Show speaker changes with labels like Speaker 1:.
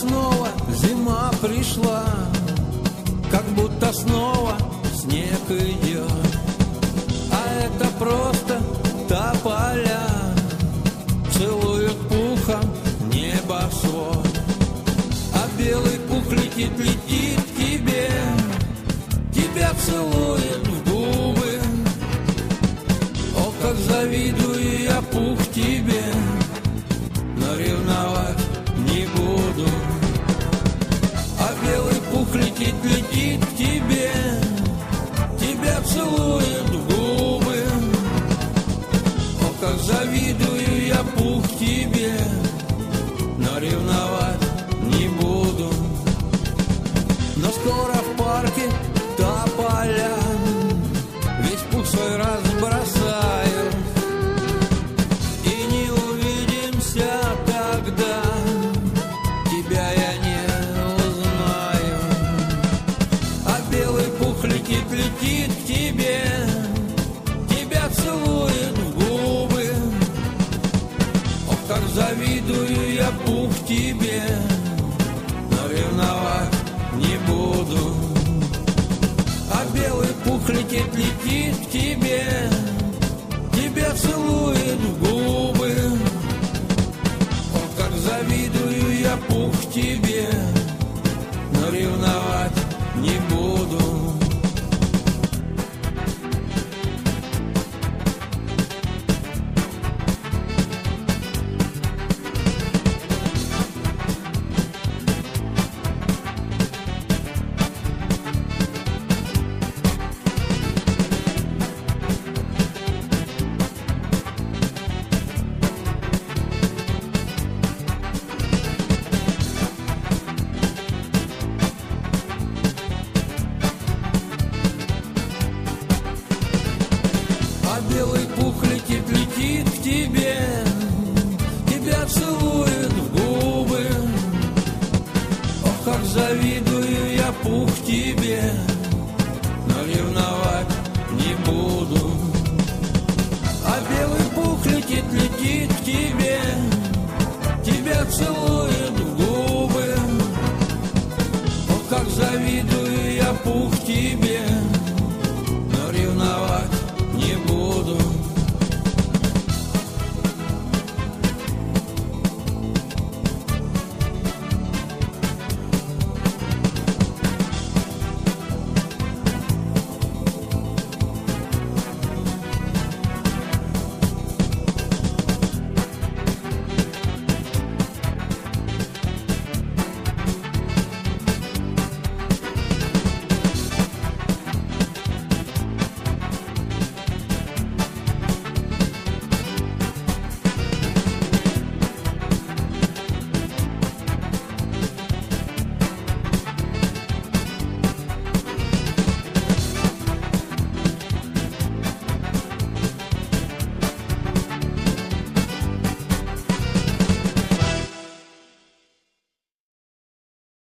Speaker 1: снова зима пришла, как будто снова снег идет. А это просто тополя целуют пухом небосвод. А белый пух летит, летит к тебе, тебя целует в губы. О, как завидую я, пух, тебе, но ревновать не буду. А белый пух летит, летит к тебе, тебя целует в губы. О, как завидую я, пух, тебе, но ревновать не буду. Но скоро в парке тополя весь пух свой разбросаю, и не увидимся тогда, тебя я не узнаю. А белый пух летит, летит к тебе, тебя целует в губы. Ох, как завидую я, пух, тебе, но ревновать не буду. А белый пух летит, летит к тебе, тебя целует в губы. Ох, как завидую я, пух, тебе, но ревновать не буду.